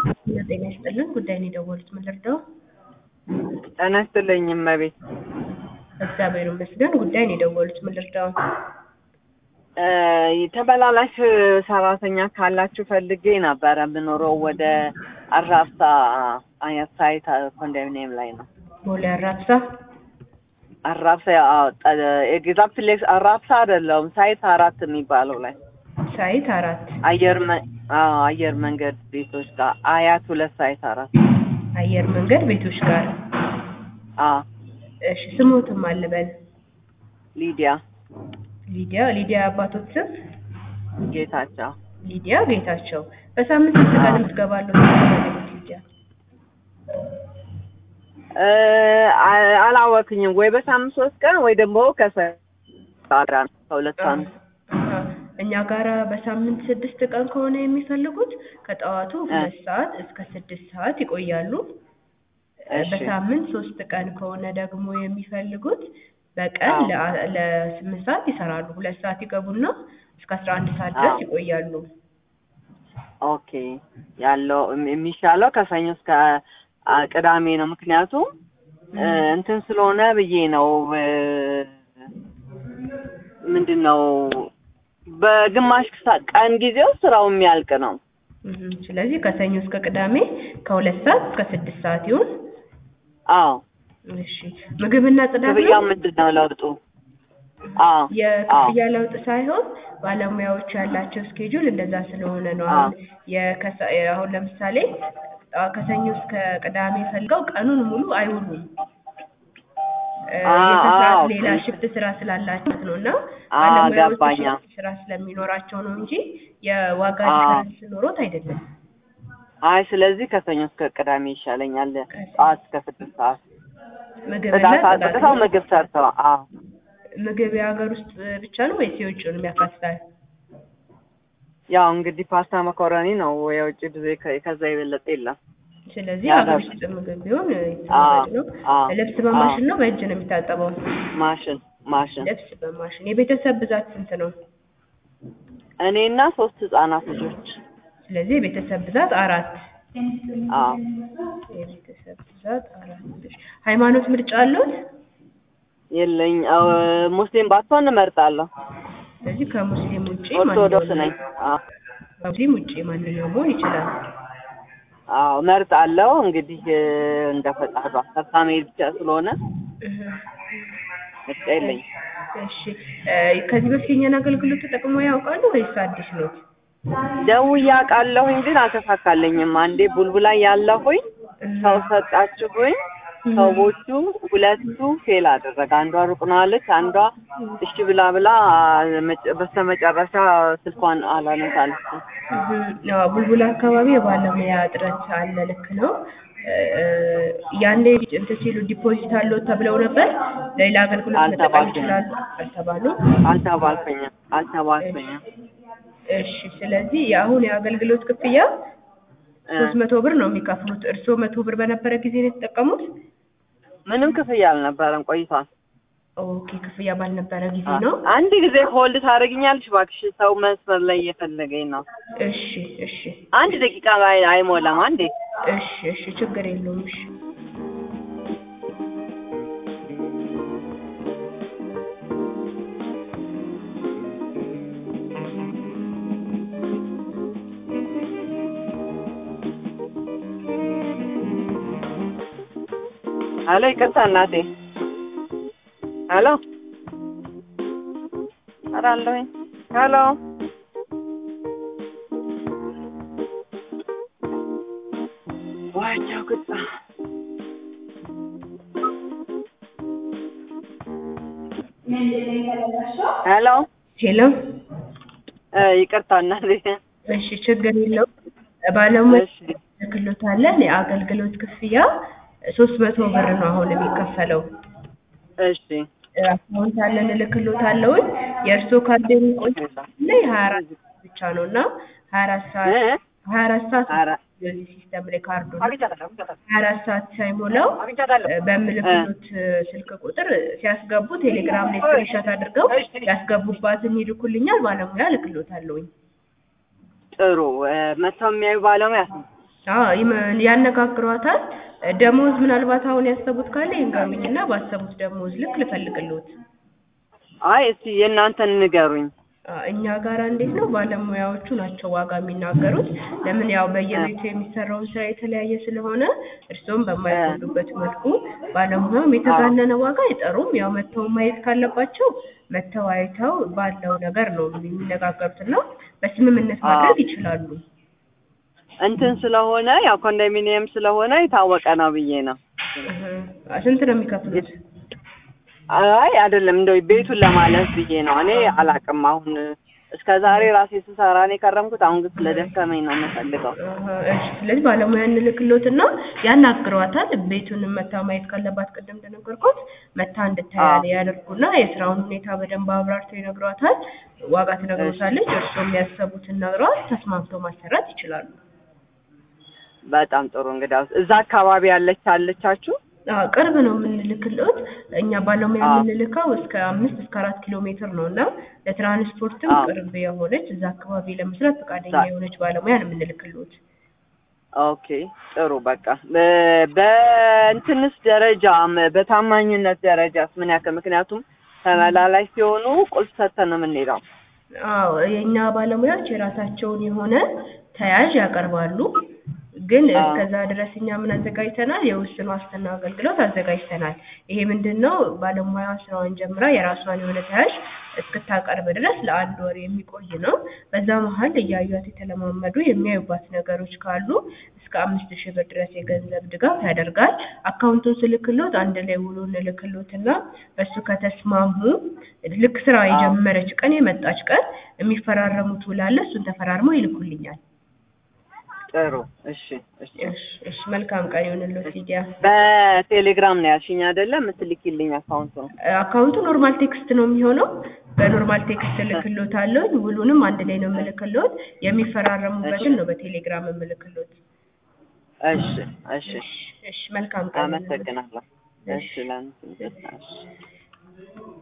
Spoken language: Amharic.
ጤና ይስጥልን ጉዳይ ነው የደወሉት ምን ልርዳው? ጤና ይስጥልኝ እመቤት። እግዚአብሔር ይመስገን ጉዳይ ነው የደወሉት ምን ልርዳው? ተበላላሽ ሰራተኛ ካላችሁ ፈልጌ ነበር። የምኖረው ወደ አራብሳ አያት ሳይት ኮንዶሚኒየም ላይ ነው። ቦሌ አራብሳ አራብሳ ኤግዛክት ሌክስ አራብሳ አይደለም፣ ሳይት 4 የሚባለው ላይ ሳይት 4 አየር መንገድ ቤቶች ጋር አያት 2 ሳይት 4 አየር መንገድ ቤቶች ጋር። እሺ ስሞትም አለበል? ሊዲያ አባቶች ስም? ጌታቸው። ሊዲያ ጌታቸው። በሳምንት ስንት ቀን ትገባለሁ? ሊዲያ አላወቅኝም። ወይ በሳምንት 3 ቀን ወይ ደግሞ ከሁለት ሳምንት። እኛ ጋራ በሳምንት 6 ቀን ከሆነ የሚፈልጉት ከጠዋቱ 2 ሰዓት እስከ 6 ሰዓት ይቆያሉ። በሳምንት 3 ቀን ከሆነ ደግሞ የሚፈልጉት በቀን ለ8 ሰዓት ይሰራሉ። 2 ሰዓት ይገቡና እስከ 11 ሰዓት ድረስ ይቆያሉ። ኦኬ ያለው የሚሻለው ከሰኞ እስከ ቅዳሜ ነው። ምክንያቱም እንትን ስለሆነ ብዬ ነው። ምንድነው በግማሽ ቀን ጊዜው ስራው የሚያልቅ ነው። ስለዚህ ከሰኞ እስከ ቅዳሜ ከ2 ሰዓት እስከ 6 ሰዓት ይሁን። እሺ ምግብና ጽዳት ነው። ክፍያው ምንድነው ለውጡ? የክፍያ ለውጥ ሳይሆን ባለሙያዎች ያላቸው ስኬጁል እንደዛ ስለሆነ ነው። አሁን ለምሳሌ ከሰኞ እስከ ቅዳሜ ፈልገው ቀኑን ሙሉ አይውሉም። የከሰዓት ሌላ ሽፍት ስራ ስላላቸው ነውና ባለሙያዎች ስራ ስለሚኖራቸው ነው እንጂ የዋጋ ዲፈረንስ ኖሮት አይደለም። ስለዚህ ከሰኞ እስከ ቅዳሜ ይሻለኛል። ጠዋት እስከ 6 ሰዓት ምግብ ሰርተው። ምግብ የሀገር ውስጥ ብቻ ነው ወይስ የውጭውን የሚያካትታል? ያው እንግዲህ ፓስታ መኮረኒ ነው። የውጭ ብዙ ከዛ የበለጠ የለም። ስለዚህ ሀገር ውስጥ ምግብ ቢሆን ይተመረጥ ነው። ልብስ በማሽን ነው በእጅ ነው የሚታጠበው? ማሽን። ልብስ በማሽን። የቤተሰብ ብዛት ስንት ነው? እኔና 3 ህጻናት ልጆች። ስለዚህ የቤተሰብ ብዛት 4። የቤተሰብ ብዛት 4 ልጆች። ሃይማኖት ምርጫ አለዎት? የለኝ። ሙስሊም ባትሆን እመርጣለሁ። ስለዚህ ከሙስሊም ውጪ ኦርቶዶክስ ነኝ። ሙስሊም ውጪ ማንኛውም መሆን ይችላል። እመርጣለሁ። እንግዲህ እንደፈጣዱ አስተሳሜ ብቻ ስለሆነ ምርጫ የለኝ። እሺ ከዚህ በፊት የኛን አገልግሎት ተጠቅመው ያውቃሉ ወይስ አዲስ ነው? ደውዬ አውቃለሁኝ ግን አልተሳካልኝም። አንዴ ቡልቡላ ያለሁኝ ሰው ሰጣችሁኝ። ሰዎቹ 2ቱ ፌል አደረገ። አንዷ ሩቅ ነው አለች፣ አንዷ እሺ ብላ በስተመጨረሻ ስልኳን አላነሳለች። ቡልቡላ አካባቢ የባለሙያ እጥረት አለ። ልክ ነው። ያኔ እንትን ሲሉ ዲፖዚት አለው ተብለው ነበር። ሌላ አገልግሎት መጠቀም ይችላሉ አልተባልኩኝም። እሺ ስለዚህ የአሁን የአገልግሎት ክፍያ 300 ብር ነው የሚከፍሉት። እርስዎ 100 ብር በነበረ ጊዜ ነው የተጠቀሙት? ምንም ክፍያ አልነበረም፣ ቆይቷል። ኦኬ ክፍያ ባልነበረ ጊዜ ነው። አንድ ጊዜ ሆልድ ታደርጊኛለሽ እባክሽ? ሰው መስመር ላይ እየፈለገኝ ነው። እሺ 1 ደቂቃ አይሞላም። አንዴ። እሺ ችግር የለውም። እሺ ሄሎ፣ ይቅርታ እናቴ። ሄሎ አራለሁኝ። ሄሎ ዋቻው ግጣ ሄሎ ይቅርታ እናቴ። እሺ ችግር የለውም። ባለሙያ ክሎት አለን። የአገልግሎት ክፍያ 300 ብር ነው አሁን የሚከፈለው። እሺ አካውንት አለን እልክልዎታለሁ። የእርሶ ካርድ የሚቆየው ላይ 24 ብቻ ነውና 24 ሰዓት የዚህ ሲስተም ላይ ካርዱ 24 ሰዓት ሳይሞላው በምልክሎት ስልክ ቁጥር ሲያስገቡ ቴሌግራም ላይ ስክሪንሾት አድርገው ያስገቡባትን ይልኩልኛል። ባለሙያ እልክልዎታለሁ። ጥሩ መተው የሚያዩ ባለሙያ ያነጋግሯታል። ደሞዝ ምናልባት አሁን ያሰቡት ካለ ይንገሩኝና ባሰቡት ደሞዝ ልክ ልፈልግልዎት። አይ እስቲ የእናንተን ንገሩኝ። እኛ ጋር እንዴት ነው ባለሙያዎቹ ናቸው ዋጋ የሚናገሩት። ለምን ያው በየቤቱ የሚሰራው ስራ የተለያየ ስለሆነ እርስዎም በማይጎዱበት መልኩ ባለሙያውም የተጋነነ ዋጋ አይጠሩም። ያው መተው ማየት ካለባቸው መተው አይተው ባለው ነገር ነው የሚነጋገሩትና በስምምነት ማድረግ ይችላሉ። እንትን ስለሆነ ያው ኮንዶሚኒየም ስለሆነ የታወቀ ነው ብዬ ነው። ስንት ነው የሚከፍሉት? አይ አይደለም እንደው ቤቱን ለማለት ብዬ ነው። እኔ አላውቅም። አሁን እስከዛሬ ራሴ ስሰራ ነው የከረምኩት። አሁን ግን ስለደከመኝ ነው የምፈልገው። እሺ ስለዚህ ባለሙያ እንልክልዎትና ያናግሯታል። ቤቱን መታ ማየት ካለባት ቅድም እንደነገርኩት መታ እንድታያለ ያደርጉና የስራውን ሁኔታ በደንብ አብራርተው ይነግሯታል። ዋጋ ትነግሮታለች። እርስዎም ያሰቡትን ነግሯት ተስማምተው ማሰራት ይችላሉ። በጣም ጥሩ። እንግዲህ እዛ አካባቢ አለቻችሁ? ቅርብ ነው የምንልክልዎት። እኛ ባለሙያ የምንልከው እስከ 5 እስከ 4 ኪሎ ሜትር ነውና ለትራንስፖርትም ቅርብ የሆነች እዛ አካባቢ ለመስራት ፈቃደኛ የሆነች ባለሙያ ነው የምንልክልዎት። ኦኬ ጥሩ። በቃ በእንትንስ ደረጃ በታማኝነት ደረጃስ ምን ያክል? ምክንያቱም ተመላላሽ ሲሆኑ ቁልፍ ሰጥተን ነው የምንሄደው። የኛ ባለሙያዎች የራሳቸውን የሆነ ተያዥ ያቀርባሉ። ግን እስከዛ ድረስ እኛ ምን አዘጋጅተናል? የውስን ዋስትና አገልግሎት አዘጋጅተናል። ይሄ ምንድነው? ባለሙያ ስራዋን ጀምራ የራሷን የሆነ ተያዥ እስክታቀርብ ድረስ ለ1 ወር የሚቆይ ነው። በዛ መሃል እያዩት የተለማመዱ የሚያዩባት ነገሮች ካሉ እስከ 5000 ብር ድረስ የገንዘብ ድጋፍ ያደርጋል። አካውንቱን ስልክልዎት አንድ ላይ ውሉ እንልክልዎትና በሱ ከተስማሙ ልክ ስራ የጀመረች ቀን የመጣች ቀን የሚፈራረሙት ውል አለ። እሱን ተፈራርመው ይልኩልኛል። ጥሩ። እሺ መልካም ቀን ይሁንልዎት ሊዲያ። በቴሌግራም ነው ያልሽኝ አይደለ? የምትልኪልኝ አካውንቱ ኖርማል ቴክስት ነው የሚሆነው። በኖርማል ቴክስት ልክልዎታለሁ። ውሉንም አንድ ላይ ነው የምልክልዎት። የሚፈራረሙበትን ነው በቴሌግራም የምልክልዎት። እሺ መልካም ቀን። አመሰግናለሁ። እሺ